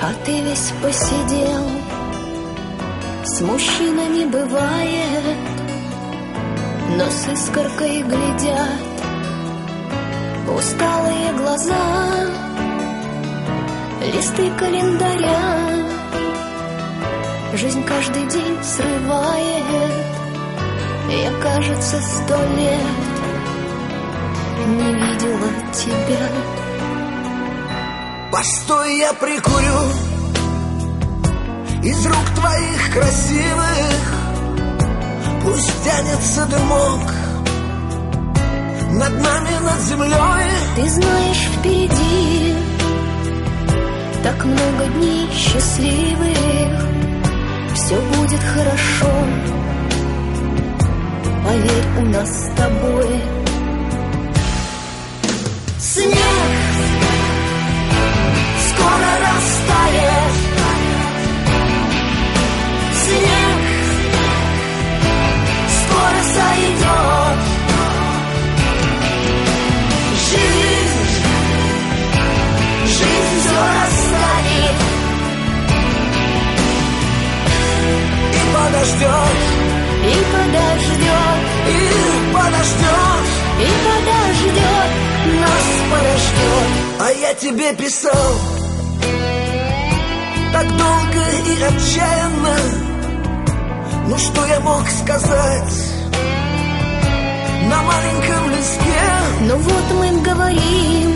А ты весь посидел, с мужчинами бывает, но с искоркой глядят усталые глаза, листы календаря. Жизнь каждый день срывает. Я, кажется, 100 лет не видела тебя. Постой, я прикурю из рук твоих красивых. Пусть тянется дымок над нами, над землей. Ты знаешь, впереди так много дней счастливых. Все будет хорошо, поверь, у нас с тобой. Снег скоро растает, снег скоро сойдет. Жизнь все расстанет И подождет, и подождет, и подождет, и подождет, нас подождет. А я тебе писал так долго и отчаянно. Ну что я мог сказать на маленьком листке? Но вот мы говорим,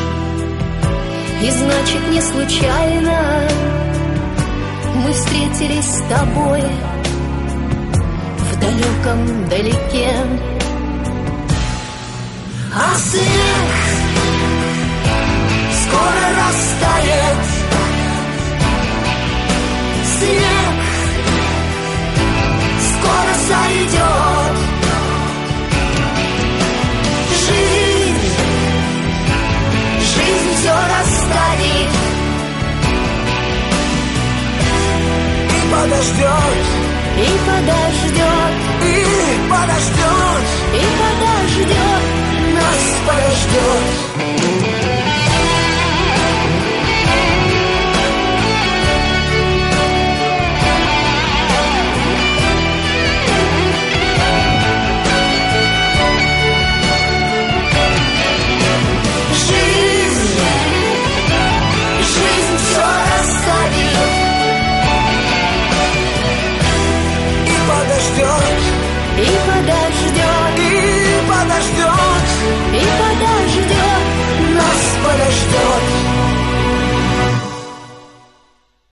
и значит не случайно мы встретились с тобой в далеком далеке. А снег скоро растает, снег